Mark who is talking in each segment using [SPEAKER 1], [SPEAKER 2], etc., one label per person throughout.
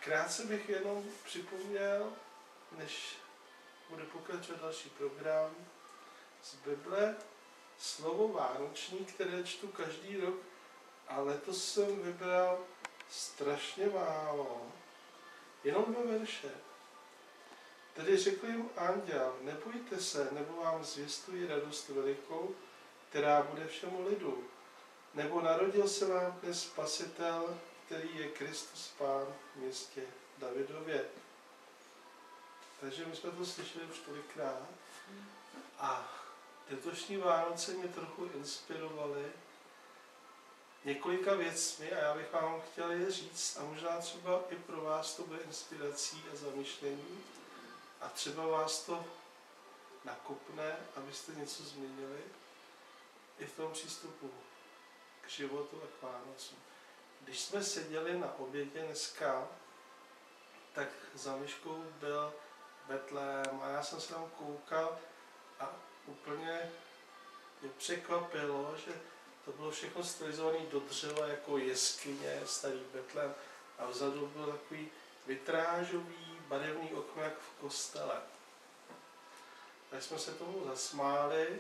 [SPEAKER 1] krátce bych jenom připomněl, než bude pokračovat další program z Bible, slovo vánoční, které čtu každý rok, a letos jsem vybral strašně málo, jenom 2 verše. Tedy řekl jim anděl, nebojte se, nebo vám zvěstuji radost velikou, která bude všemu lidu. Nebo narodil se vám dnes Spasitel, který je Kristus Pán v městě Davidově. Takže my jsme to slyšeli už tolikrát. A letošní Vánoce mě trochu inspirovaly několika věcmi a já bych vám chtěl je říct a možná třeba i pro vás to bude inspirací a zamýšlení a třeba vás to nakopne, abyste něco změnili i v tom přístupu k životu a k Vánocům. Když jsme seděli na obědě dneska, tak za myškou byl Betlém a já jsem se tam koukal a úplně mě překvapilo, že to bylo všechno stylizované do dřeva jako jeskyně, starý Betlém a vzadu byl takový vitrážový barevný okno jak v kostele. Tak jsme se tomu zasmáli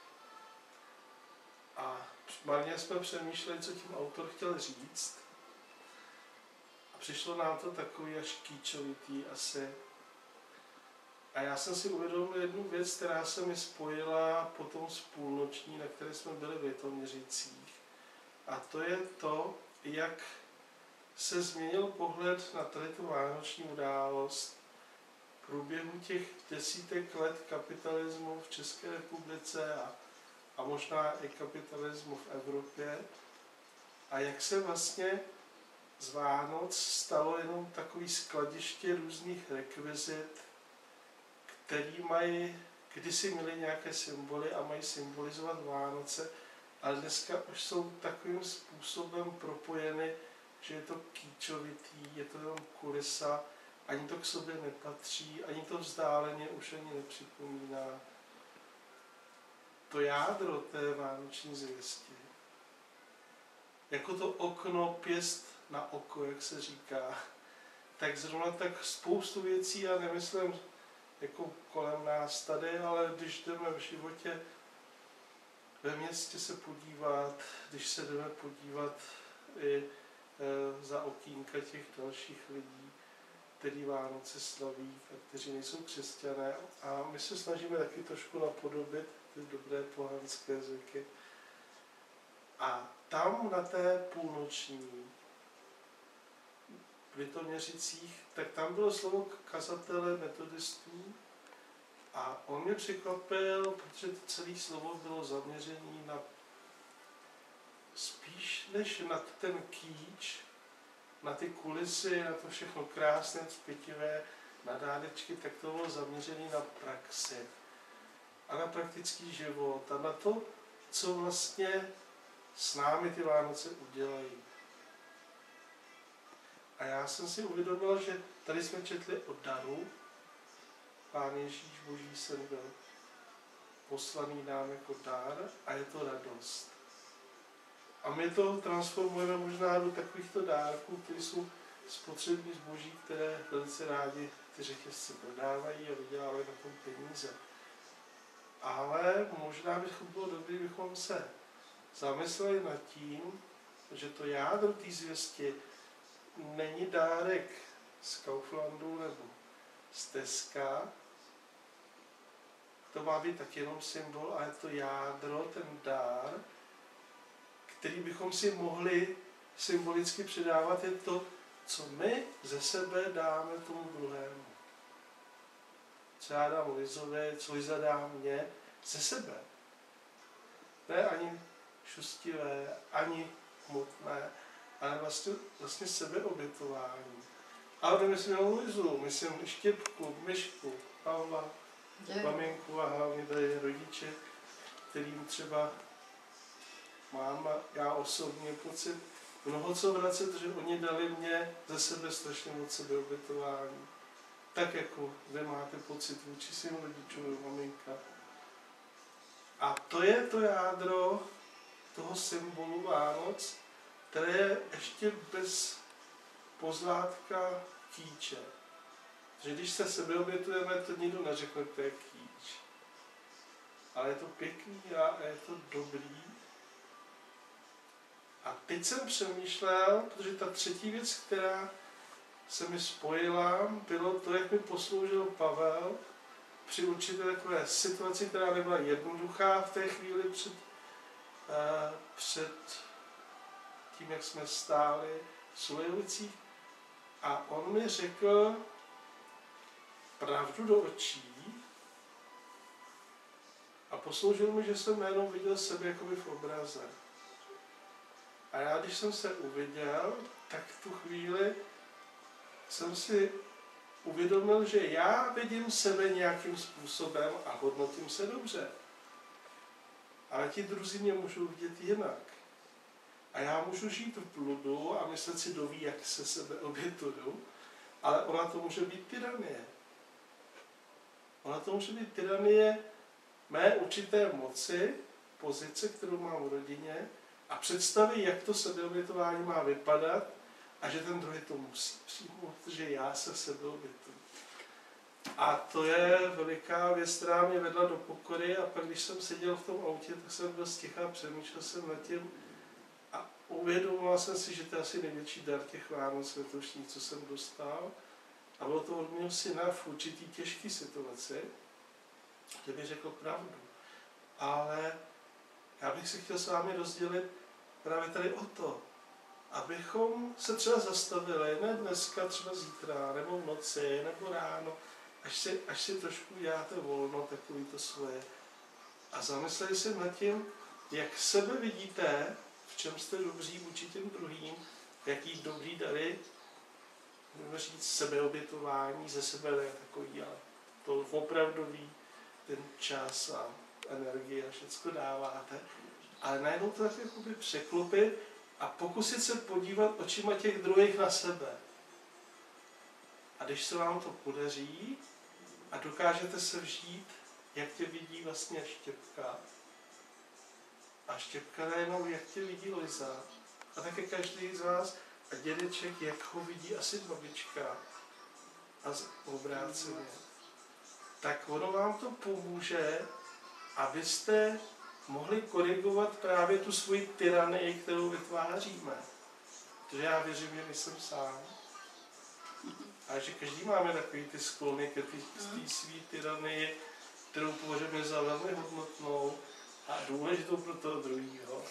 [SPEAKER 1] a marně jsme přemýšleli, co tím autor chtěl říct. A přišlo nám to takový až kýčovitý asi. A já jsem si uvědomil jednu věc, která se mi spojila potom s půlnoční, na které jsme byli v Litoměřicích. A to je to, jak se změnil pohled na tady tu vánoční událost v průběhu těch desítek let kapitalismu v České republice a možná i kapitalismu v Evropě. A jak se vlastně z Vánoc stalo jenom takový skladiště různých rekvizit, který mají, kdysi měli nějaké symboly a mají symbolizovat Vánoce, ale dneska už jsou takovým způsobem propojeny, že je to kýčovitý, je to jenom kulisa, ani to k sobě nepatří, ani to vzdáleně už ani nepřipomíná to jádro té vánoční zvěsti. Jako to okno, pěst na oko, jak se říká, tak zrovna tak spoustu věcí, já nemyslím jako kolem nás tady, ale když jdeme v životě ve městě se podívat, když se jdeme podívat i za okýnka těch dalších lidí, kteří Vánoce slaví a kteří nejsou křesťané. A my se snažíme taky trošku napodobit ty dobré pohanské zvyky. A tam na té půlnoční v Litoměřicích, tak tam bylo slovo kazatele metodistů a on mě překvapil, protože to celé slovo bylo zaměřené na spíš než na ten kýč, na ty kulisy, na to všechno krásné, cpětivé, na dárečky, tak to bylo zaměřené na praxi a na praktický život a na to, co vlastně s námi ty Vánoce udělají. A já jsem si uvědomil, že tady jsme četli o daru. Pán Ježíš, Boží syn, byl poslaný nám jako dar a je to radost. A my to transformujeme možná do takovýchto dárků, které jsou spotřební zboží, které velice rádi ty řetězce prodávají a vydělávají na tom peníze. Ale možná bychom bylo dobré, bychom se zamysleli nad tím, že to jádro té zvěsti není dárek z Kauflandu nebo z Teska. To má být tak jenom symbol, ale to jádro, ten dár, který bychom si mohli symbolicky předávat, je to, co my ze sebe dáme tomu druhému. Co já dám Lizovi, co Liza dá mě, ze sebe. Ne ani šustivé, ani hmotné, ale vlastně sebeobětování. Ale nemyslím jenom Lizu, myslím Štěpku, Myšku, Pavla, maminku a hlavně tady rodiče, kterým třeba mám a já osobně pocit mnoho co vracet, že oni dali mě ze sebe strašně moc sebeobětování. Tak jako vy máte pocit vůči svým rodičům, maminka. A to je to jádro toho symbolu Vánoc, které je ještě bez pozlátka kýče. Že když se sebeobětujeme, to nikdo neřekne, to je kýč. Ale je to pěkný a je to dobrý. A teď jsem přemýšlel, protože ta třetí věc, která se mi spojila, bylo to, jak mi posloužil Pavel při určité takové situaci, která nebyla jednoduchá v té chvíli před tím, jak jsme stáli v Sulejovicích. A on mi řekl pravdu do očí a posloužil mi, že jsem najednou viděl sebe jakoby v obraze. A já, když jsem se uviděl, tak v tu chvíli jsem si uvědomil, že já vidím sebe nějakým způsobem a hodnotím se dobře. Ale ti druzí mě můžou vidět jinak. A já můžu žít v bludu a myslet si doví, jak se sebe obětuju, ale ona to může být tyranie. Ona to může být tyranie mé určité moci, pozice, kterou mám v rodině, a představy, jak to sebeobětování má vypadat a že ten druhý to musí přijmout, protože já se sebeobětuji. A to je veliká věc, která mě vedla do pokory, a pak, když jsem seděl v tom autě, tak jsem byl sticha, přemýšlel jsem nad tím a uvědomoval jsem si, že to je asi největší dar těch Vánoc letošních, co jsem dostal. A bylo to od mého syna v určitý těžké situaci, kde bych řekl pravdu. Ale já bych se chtěl s vámi rozdělit právě tady o to, abychom se třeba zastavili, ne dneska, třeba zítra, nebo v noci, nebo ráno, až si trošku děláte volno, takový to svoje. A zamysleli se nad tím, jak sebe vidíte, v čem jste dobří vůči těm druhým, jaký dobrý dary, můžeme říct sebeobětování, ze sebe ne takový, ale to opravdový, ten čas a energii a všecko dáváte. Ale najednou to tak jakoby překlopit a pokusit se podívat očima těch druhých na sebe. A když se vám to podaří a dokážete se vžít, jak tě vidí vlastně Štěpka, a Štěpka najednou, jak tě vidí Liza, a také každý z vás, a dědeček, jak ho vidí asi babička, a obráceně, tak ono vám to pomůže, abyste mohli korigovat právě tu svoji tyranii, kterou vytváříme. Protože já věřím, že nejsem sám. A že každý máme takový ty sklony k té své tyranii, kterou považujeme za velmi hodnotnou a důležitou pro toho druhého.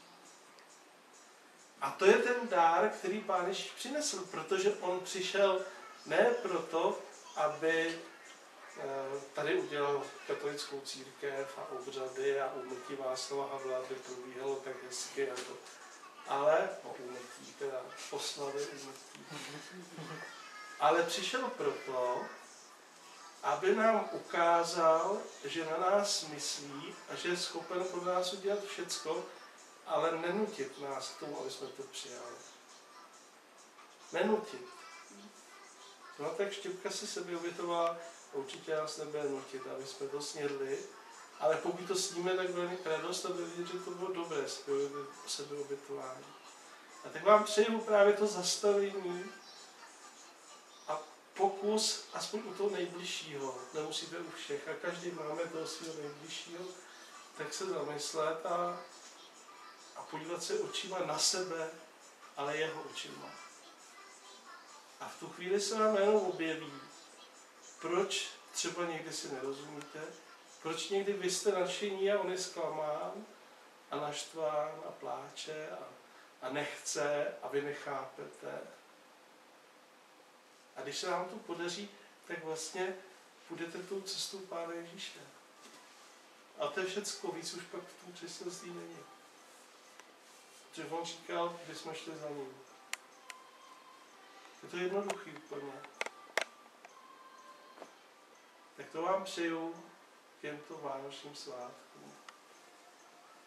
[SPEAKER 1] A to je ten dár, který Pán Ježíš přinesl, protože on přišel ne proto, aby tady udělal katolickou církev a obřady a úmrtí Václava Havla, aby probíhalo tak hezky a to. Ale, úmrtí, teda oslavy úmrtí. Ale přišel proto, aby nám ukázal, že na nás myslí a že je schopen pro nás udělat všecko, ale nenutit nás k tomu, aby jsme to přijali. Nenutit. No tak Štěpka se sebeobětovala, určitě nás nebude nutit, aby jsme to snědli, ale pokud to sníme, tak bude mít radost a bude vidět, že to bylo dobré sebeobětování. A tak vám přeju právě to zastavení a pokus, aspoň u toho nejbližšího, nemusíte u všech, a každý máme toho svého nejbližšího, tak se zamyslet a podívat se očima na sebe, ale jeho očima. A v tu chvíli se vám jenom objeví, proč třeba někdy si nerozumíte, proč někdy vy jste nadšení a on je zklamán a naštván a pláče a nechce a vy nechápete. A když se vám to podaří, tak vlastně půjdete tou cestou Pána Ježíše. A to je všecko, víc už pak v tom křesťanství není. Protože on říkal, že jsme šli za ním. Je to jednoduchý úplně. Tak to vám přeju k těmto vánočním svátkům.